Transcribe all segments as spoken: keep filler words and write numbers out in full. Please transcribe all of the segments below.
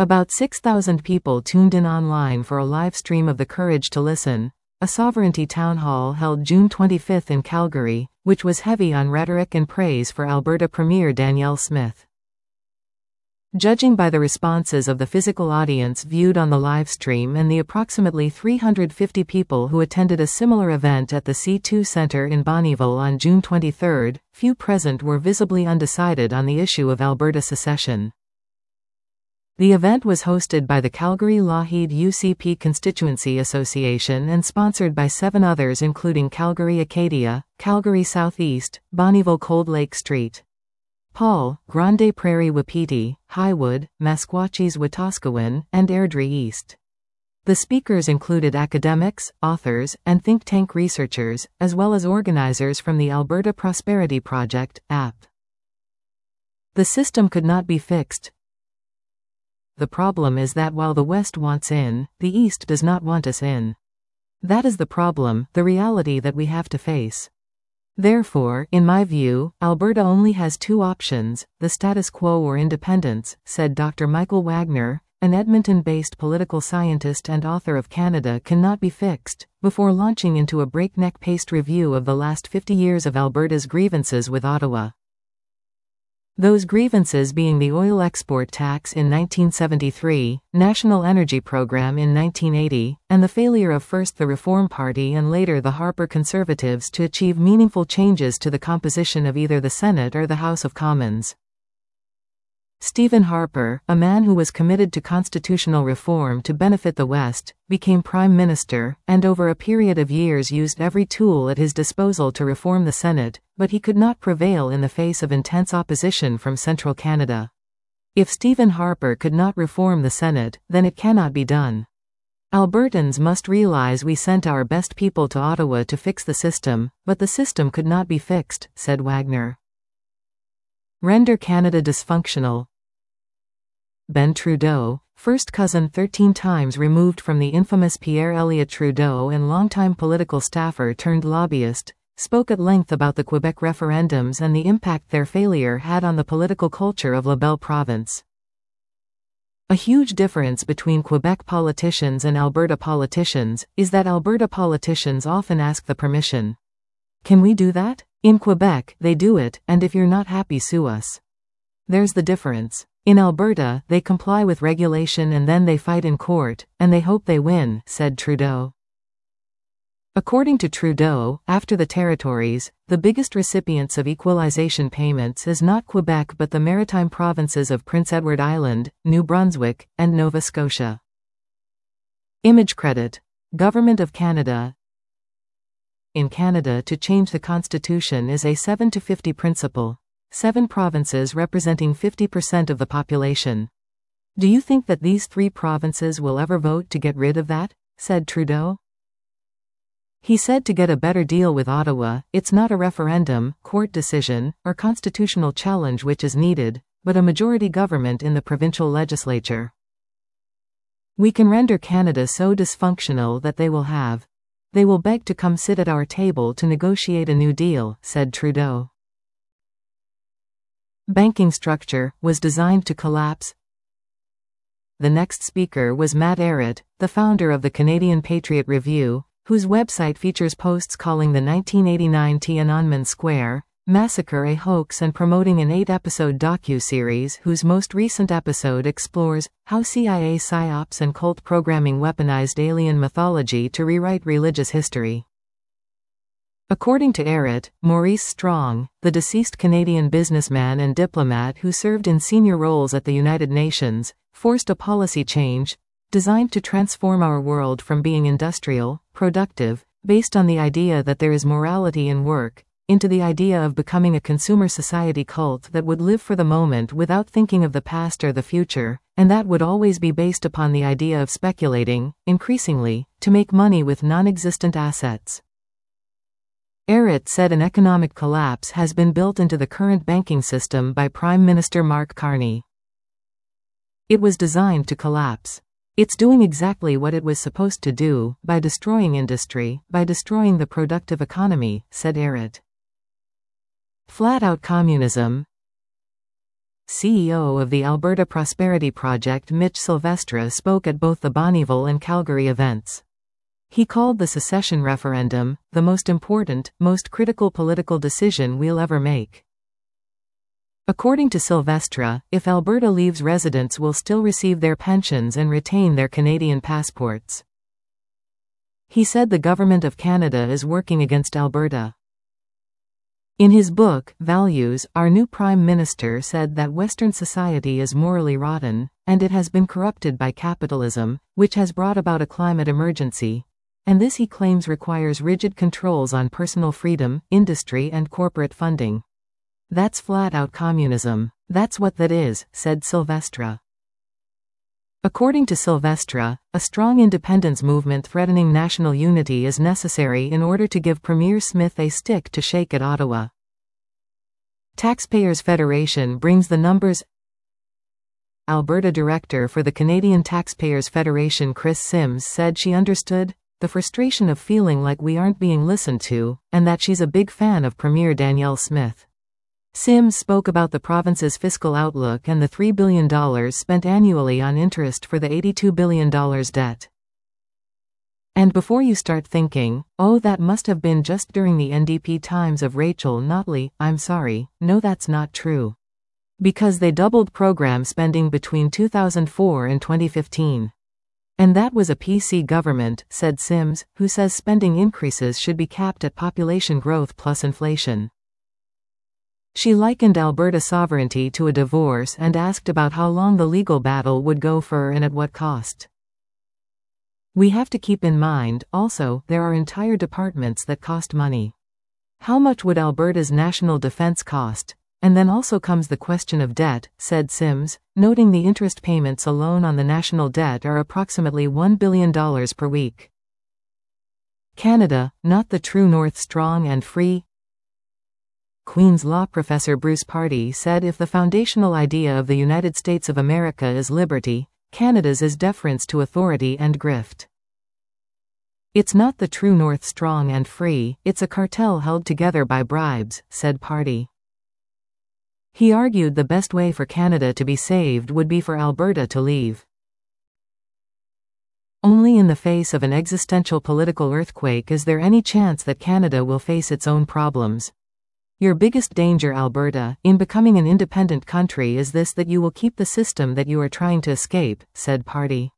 About six thousand people tuned in online for a live stream of the Courage to Listen, a sovereignty town hall held June twenty-fifth in Calgary, which was heavy on rhetoric and praise for Alberta Premier Danielle Smith. Judging by the responses of the physical audience viewed on the livestream and the approximately three hundred fifty people who attended a similar event at the C two Centre in Bonnyville on June twenty-third, few present were visibly undecided on the issue of Alberta secession. The event was hosted by the Calgary Lougheed U C P Constituency Association and sponsored by seven others including Calgary Acadia, Calgary Southeast, Bonnyville Cold Lake Street, Paul, Grande Prairie Wapiti, Highwood, Meskwachis Wetaskiwin, and Airdrie East. The speakers included academics, authors, and think tank researchers, as well as organizers from the Alberta Prosperity Project, A P. The system could not be fixed. The problem is that while the West wants in, the East does not want us in. That is the problem, the reality that we have to face. Therefore, in my view, Alberta only has two options, the status quo or independence, said Doctor Michael Wagner, an Edmonton-based political scientist and author of Canada Cannot Be Fixed, before launching into a breakneck-paced review of the last fifty years of Alberta's grievances with Ottawa. Those grievances being the oil export tax in nineteen seventy-three, National Energy Program in nineteen eighty, and the failure of first the Reform Party and later the Harper Conservatives to achieve meaningful changes to the composition of either the Senate or the House of Commons. Stephen Harper, a man who was committed to constitutional reform to benefit the West, became Prime Minister, and over a period of years used every tool at his disposal to reform the Senate, but he could not prevail in the face of intense opposition from central Canada. If Stephen Harper could not reform the Senate, then it cannot be done. Albertans must realize we sent our best people to Ottawa to fix the system, but the system could not be fixed, said Wagner. Render Canada dysfunctional. Ben Trudeau, first cousin thirteen times removed from the infamous Pierre Elliott Trudeau and longtime political staffer turned lobbyist, spoke at length about the Quebec referendums and the impact their failure had on the political culture of La Belle Province. A huge difference between Quebec politicians and Alberta politicians is that Alberta politicians often ask the permission. Can we do that? In Quebec, they do it, and if you're not happy, sue us. There's the difference. In Alberta, they comply with regulation and then they fight in court, and they hope they win, said Trudeau. According to Trudeau, after the territories, the biggest recipients of equalization payments is not Quebec but the maritime provinces of Prince Edward Island, New Brunswick, and Nova Scotia. Image credit. Government of Canada. In Canada, to change the constitution is a seven to fifty principle. Seven provinces representing fifty percent of the population. Do you think that these three provinces will ever vote to get rid of that? Said Trudeau. He said to get a better deal with Ottawa, it's not a referendum, court decision, or constitutional challenge which is needed, but a majority government in the provincial legislature. We can render Canada so dysfunctional that they will have. They will beg to come sit at our table to negotiate a new deal, said Trudeau. Banking structure was designed to collapse. The next speaker was Matt Ehret, the founder of the Canadian Patriot Review, whose website features posts calling the nineteen eighty-nine Tiananmen Square massacre a hoax and promoting an eight-episode docu-series whose most recent episode explores how C I A psyops and cult programming weaponized alien mythology to rewrite religious history. According to Ehret, Maurice Strong, the deceased Canadian businessman and diplomat who served in senior roles at the United Nations, forced a policy change designed to transform our world from being industrial, productive, based on the idea that there is morality in work, into the idea of becoming a consumer society cult that would live for the moment without thinking of the past or the future, and that would always be based upon the idea of speculating, increasingly, to make money with non-existent assets. Ehret said an economic collapse has been built into the current banking system by Prime Minister Mark Carney. It was designed to collapse. It's doing exactly what it was supposed to do, by destroying industry, by destroying the productive economy, said Ehret. Flat-out communism. C E O of the Alberta Prosperity Project Mitch Silvestre spoke at both the Bonnyville and Calgary events. He called the secession referendum the most important, most critical political decision we'll ever make. According to Silvestre, if Alberta leaves, residents will still receive their pensions and retain their Canadian passports. He said the Government of Canada is working against Alberta. In his book, Values, our new Prime Minister said that Western society is morally rotten, and it has been corrupted by capitalism, which has brought about a climate emergency. And this, he claims, requires rigid controls on personal freedom, industry and corporate funding. That's flat-out communism. That's what that is, said Silvestre. According to Silvestre, a strong independence movement threatening national unity is necessary in order to give Premier Smith a stick to shake at Ottawa. Taxpayers Federation brings the numbers. Alberta director for the Canadian Taxpayers Federation Chris Sims said she understood the frustration of feeling like we aren't being listened to, and that she's a big fan of Premier Danielle Smith. Sims spoke about the province's fiscal outlook and the three billion dollars spent annually on interest for the eighty-two billion dollars debt. And before you start thinking, oh, that must have been just during the N D P times of Rachel Notley, I'm sorry, no, that's not true. Because they doubled program spending between two thousand four and twenty fifteen. And that was a P C government, said Sims, who says spending increases should be capped at population growth plus inflation. She likened Alberta sovereignty to a divorce and asked about how long the legal battle would go for and at what cost. We have to keep in mind, also, there are entire departments that cost money. How much would Alberta's national defense cost? And then also comes the question of debt, said Sims, noting the interest payments alone on the national debt are approximately one billion dollars per week. Canada, not the true north, strong and free. Queen's Law professor Bruce Pardy said if the foundational idea of the United States of America is liberty, Canada's is deference to authority and grift. It's not the true north, strong and free, it's a cartel held together by bribes, said Pardy. He argued the best way for Canada to be saved would be for Alberta to leave. Only in the face of an existential political earthquake is there any chance that Canada will face its own problems. Your biggest danger, Alberta, in becoming an independent country is this, that you will keep the system that you are trying to escape, said Pardy.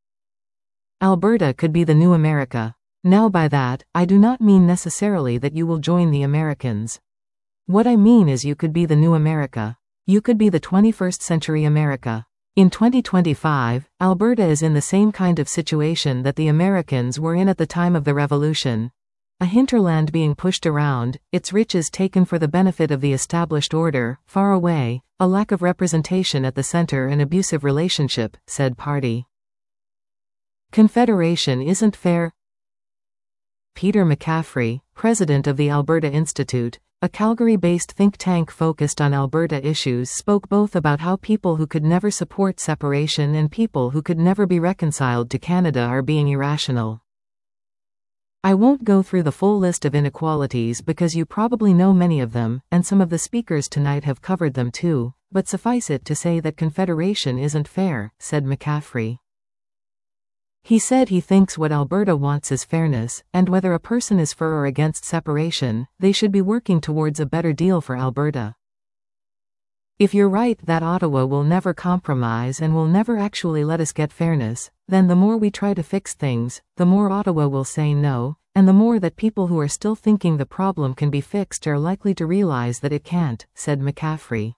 Alberta could be the new America. Now by that, I do not mean necessarily that you will join the Americans. What I mean is you could be the new America. You could be the twenty-first century America. In twenty twenty-five, Alberta is in the same kind of situation that the Americans were in at the time of the Revolution. A hinterland being pushed around, its riches taken for the benefit of the established order, far away, a lack of representation at the center, an abusive relationship, said Pardy. Confederation isn't fair. Peter McCaffrey, president of the Alberta Institute, a Calgary-based think tank focused on Alberta issues, spoke both about how people who could never support separation and people who could never be reconciled to Canada are being irrational. I won't go through the full list of inequalities because you probably know many of them, and some of the speakers tonight have covered them too, but suffice it to say that Confederation isn't fair, said McCaffrey. He said he thinks what Alberta wants is fairness, and whether a person is for or against separation, they should be working towards a better deal for Alberta. If you're right that Ottawa will never compromise and will never actually let us get fairness, then the more we try to fix things, the more Ottawa will say no, and the more that people who are still thinking the problem can be fixed are likely to realize that it can't, said McCaffrey.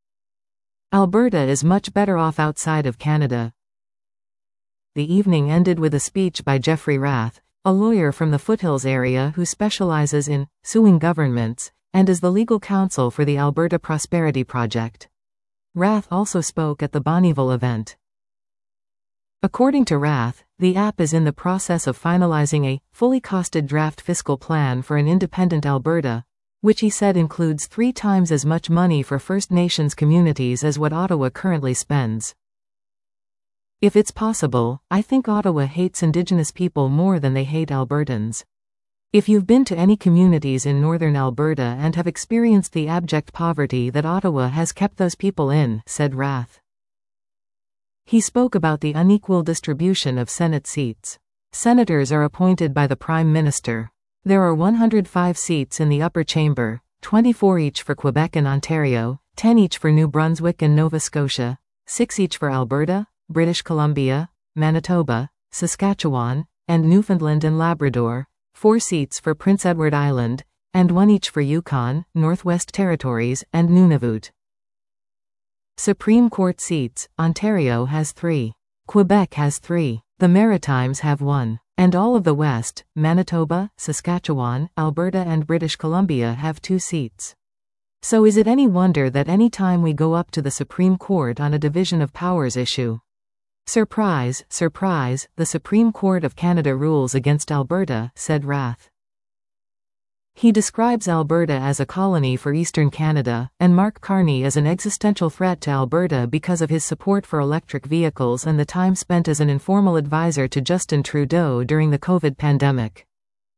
Alberta is much better off outside of Canada. The evening ended with a speech by Jeffrey Rath, a lawyer from the Foothills area who specializes in suing governments, and is the legal counsel for the Alberta Prosperity Project. Rath also spoke at the Bonnyville event. According to Rath, the A P is in the process of finalizing a fully costed draft fiscal plan for an independent Alberta, which he said includes three times as much money for First Nations communities as what Ottawa currently spends. If it's possible, I think Ottawa hates Indigenous people more than they hate Albertans. If you've been to any communities in northern Alberta and have experienced the abject poverty that Ottawa has kept those people in, said Rath. He spoke about the unequal distribution of Senate seats. Senators are appointed by the Prime Minister. There are one hundred five seats in the upper chamber, twenty-four each for Quebec and Ontario, ten each for New Brunswick and Nova Scotia, six each for Alberta, British Columbia, Manitoba, Saskatchewan, and Newfoundland and Labrador, four seats for Prince Edward Island, and one each for Yukon, Northwest Territories, and Nunavut. Supreme Court seats: Ontario has three. Quebec has three. The Maritimes have one. And all of the West, Manitoba, Saskatchewan, Alberta and British Columbia have two seats. So is it any wonder that any time we go up to the Supreme Court on a division of powers issue? Surprise, surprise, the Supreme Court of Canada rules against Alberta, said Rath. He describes Alberta as a colony for Eastern Canada, and Mark Carney as an existential threat to Alberta because of his support for electric vehicles and the time spent as an informal advisor to Justin Trudeau during the COVID pandemic.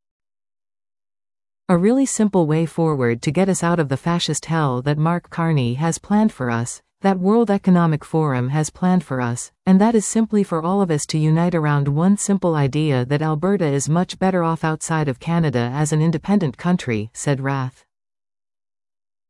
A really simple way forward to get us out of the fascist hell that Mark Carney has planned for us, that World Economic Forum has planned for us, and that is simply for all of us to unite around one simple idea that Alberta is much better off outside of Canada as an independent country, said Rath.